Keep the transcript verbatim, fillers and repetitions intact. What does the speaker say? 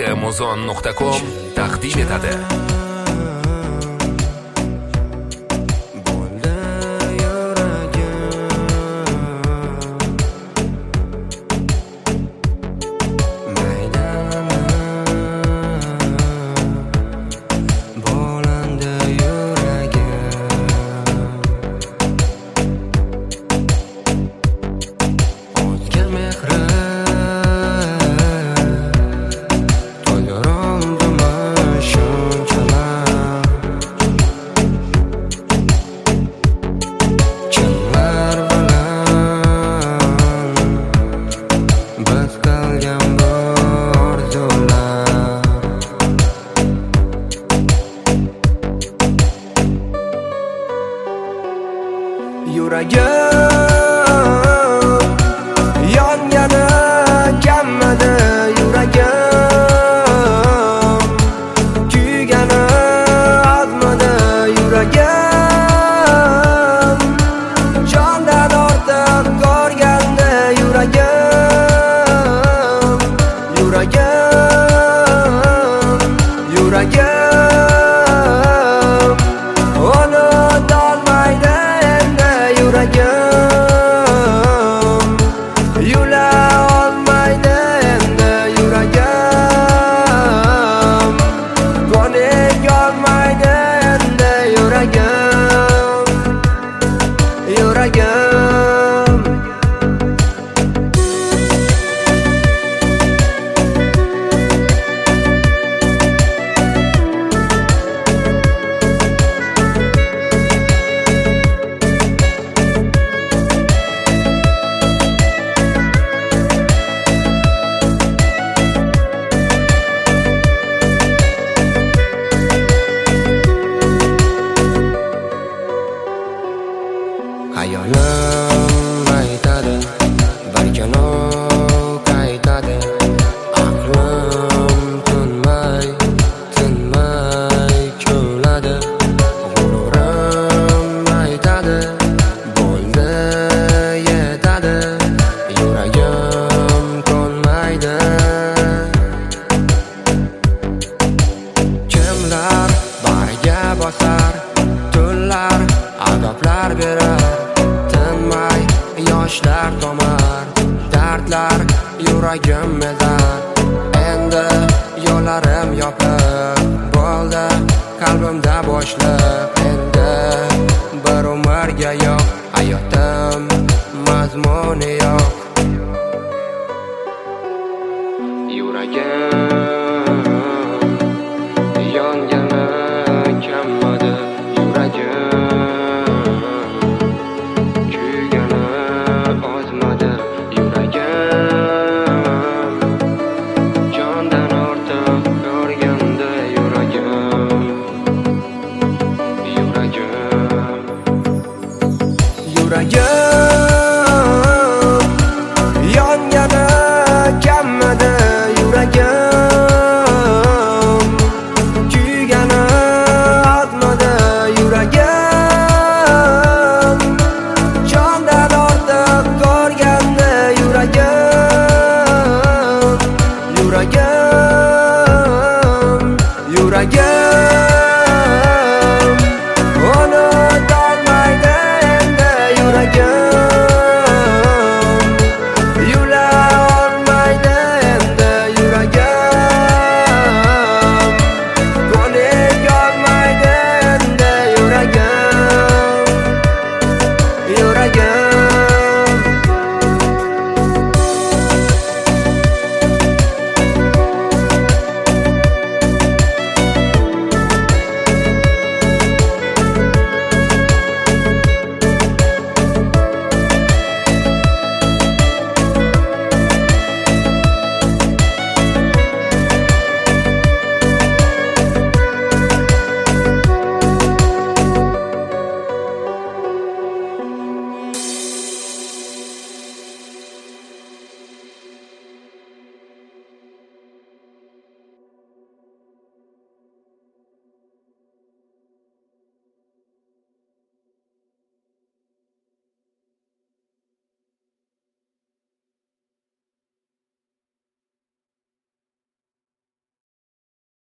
muzon nuqta com taqdim etadi. Yuragim yongani kammadi, yuragim kuygani azmadi, yuragim jondan ortiq ko'rgandi, yuragim yuragim yuragim unutolmaydi yuragim, yula olmaydi endi yuragim, ko'nik olmaydi endi yuragim, yuragim. Hayolim aytadi, barkanov qaytadi, aqlim tinmay, tinmay ko'ladi, g'ururim aytadi, bo'ldi yetadi, yuragim ko'nmaydi. Kimlar bariga bosar, tunlar azoblar berar, yoshlar tomar, dardlar yuragim ezar. Endi yo'llarim yopiq bo'ldi, qalbimda bo'shliq. Endi bir umrga yo'q, hayotim mazmuni yo'q. Yuragim